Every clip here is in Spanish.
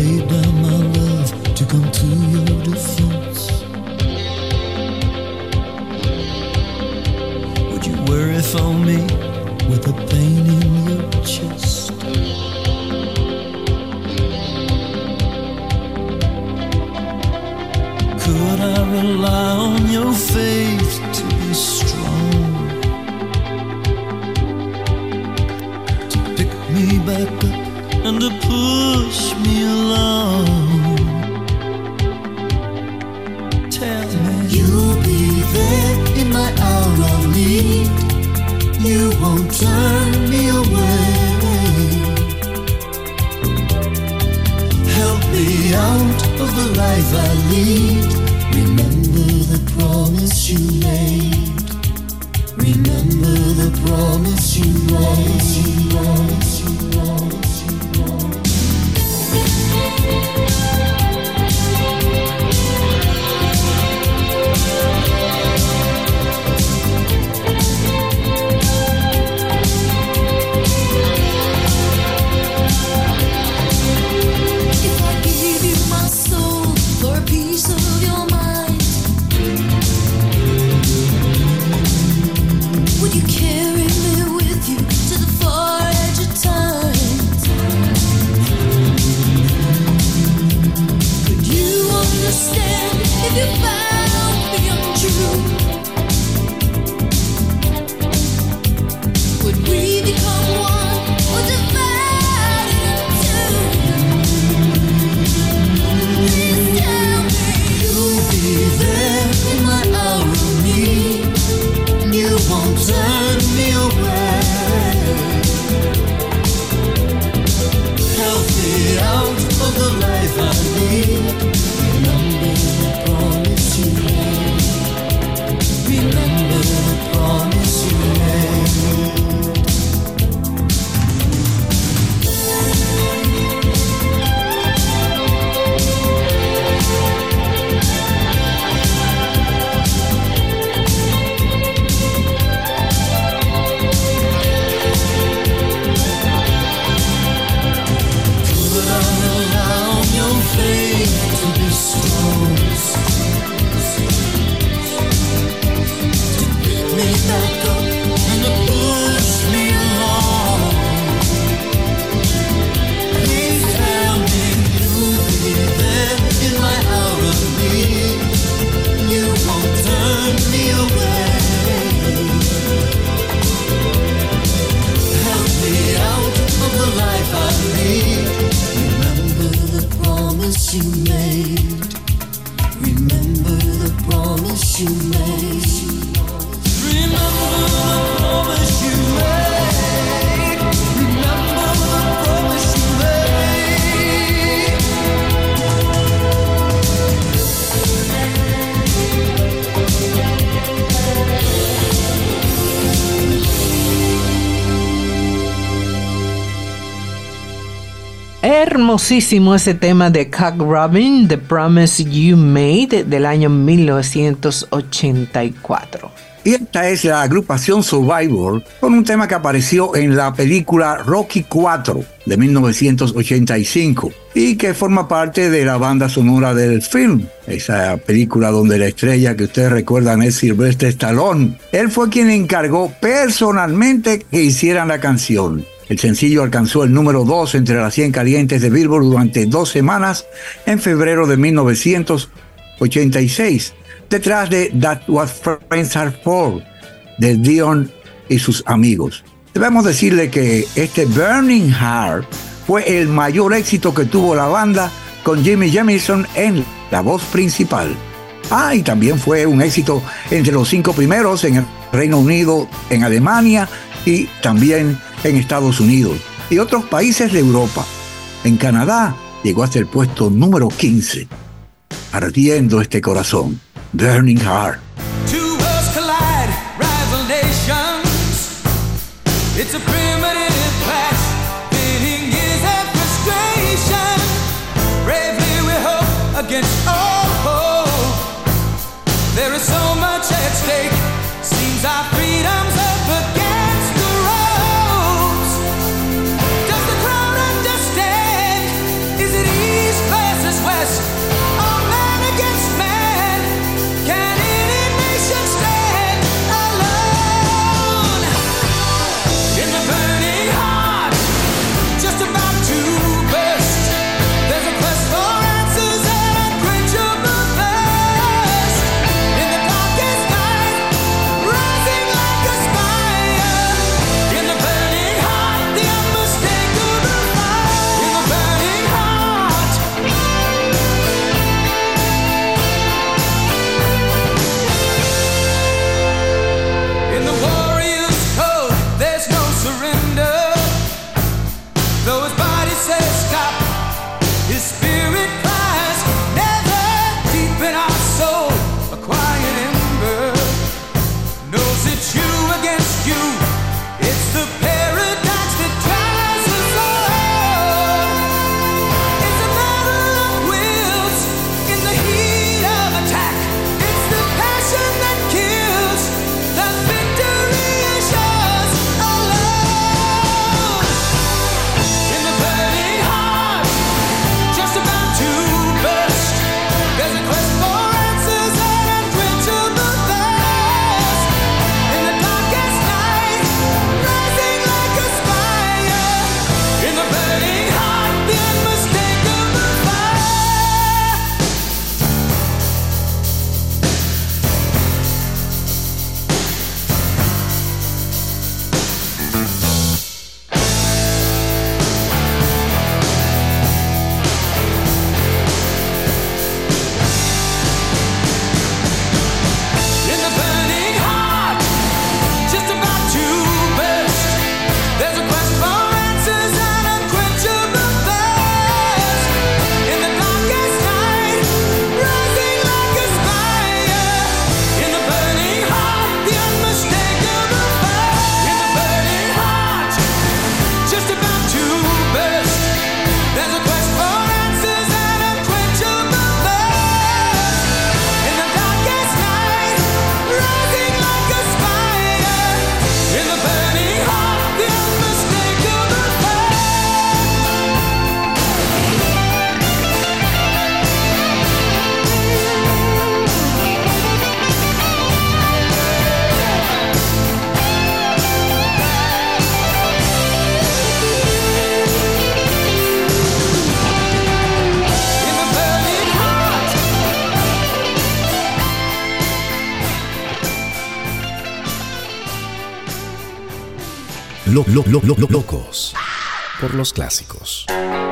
laid down my love to come to your defense? Would you worry for me with the pain in your chest? Could I rely on your faith to be strong, to pick me back up and to push me along? Tell me you'll be there in my hour of need. You won't turn me away. Help me out of the life I lead. Remember the promise you made. Remember the promise you made. Promise you, promise you, if I gave you my soul for a piece of your mind, would you carry me with you to the far edge of time? Could you understand if you found me untrue? Would we become one or divide in two? Please tell me you'll be there in my hour of need. You won't turn me away. Help me out of the life I lead. Remember the promise you made. Remember the promise you made. Could I rely on your faith to be strong, to pick me back up and to push me along? Please tell me you'll be there in my hour of need. You won't turn me away. Help me out of the life I lead. Remember the promise you made. Remember the promise you made. Remember the promise you made. Remember the promise you made. Hermosísimo ese tema de Cock Robin, The Promise You Made, del año 1984. Y esta es la agrupación Survivor con un tema que apareció en la película Rocky IV de 1985 y que forma parte de la banda sonora del film. Esa película donde la estrella que ustedes recuerdan es Sylvester Stallone. Él fue quien encargó personalmente que hicieran la canción. El sencillo alcanzó el número 2 entre las 100 calientes de Billboard durante 2 semanas en febrero de 1986, detrás de That's What Friends Are For, de Dion y sus amigos. Debemos decirle que este Burning Heart fue el mayor éxito que tuvo la banda con Jimmy Jamison en la voz principal. Y también fue un éxito entre los 5 primeros en el Reino Unido, en Alemania y también en Estados Unidos y otros países de Europa. En Canadá llegó hasta el puesto número 15. Ardiendo este corazón, Burning Heart. Two worlds collide, rival nations. It's a primitive clash, pitting years of frustration. Bravely we hope against all hope. There is so much at stake. Seems our freedom's up against the ropes. Does the crowd understand? Is it easy Locos por los clásicos.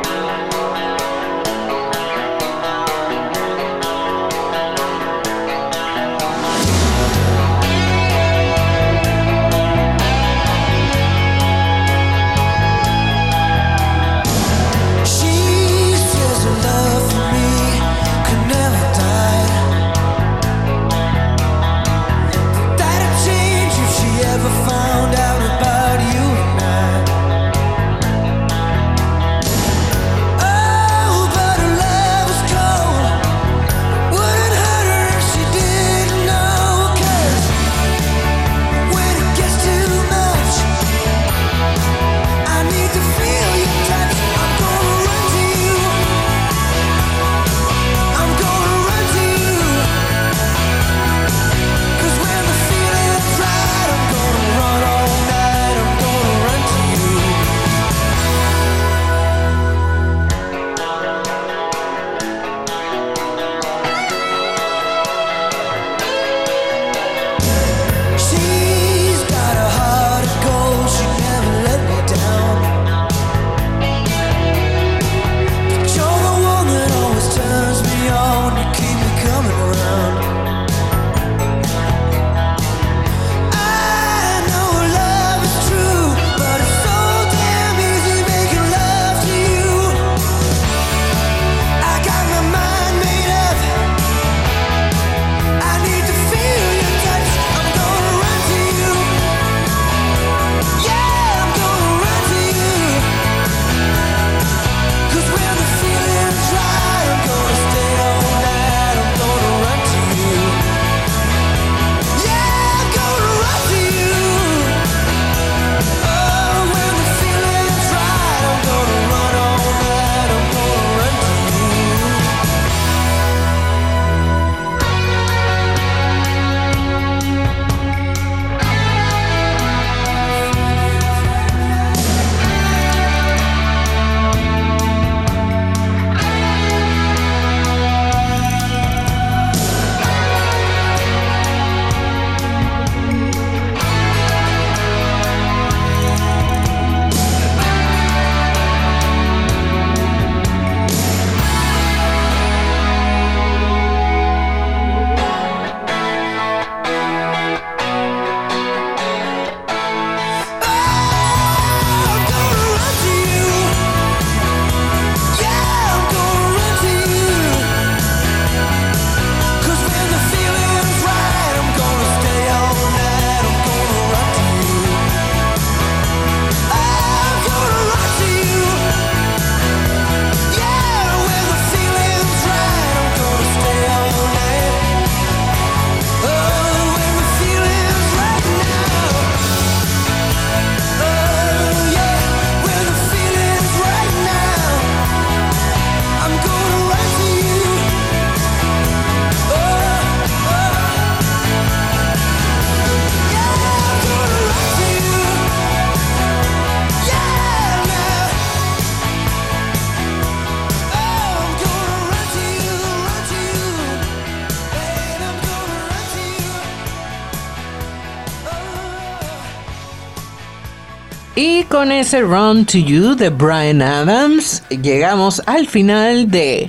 Y con ese Run to You de Bryan Adams, llegamos al final de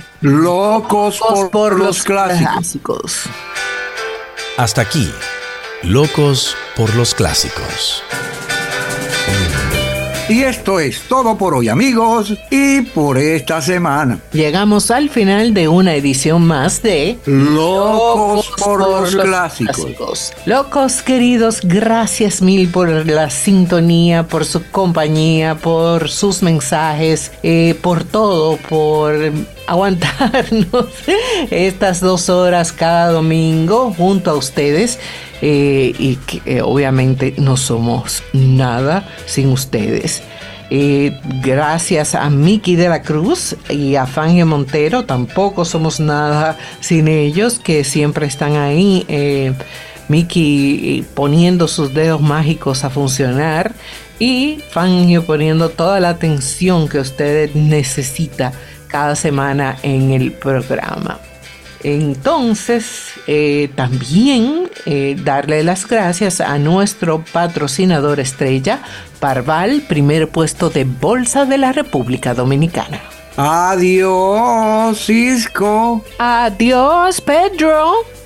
Locos por los clásicos. Hasta aquí, Locos por los clásicos. Y esto es todo por hoy, amigos, y por esta semana. Llegamos al final de una edición más de Locos por los clásicos. Locos queridos, gracias mil por la sintonía, por su compañía, por sus mensajes, por todo, por aguantarnos estas 2 horas cada domingo junto a ustedes. Y que obviamente no somos nada sin ustedes. Gracias a Miki de la Cruz y a Fangio Montero, tampoco somos nada sin ellos, que siempre están ahí. Miki poniendo sus dedos mágicos a funcionar y Fangio poniendo toda la atención que usted necesita cada semana en el programa. Entonces, también darle las gracias a nuestro patrocinador estrella, Parval, primer puesto de bolsa de la República Adiós, Cisco. Adiós, Pedro.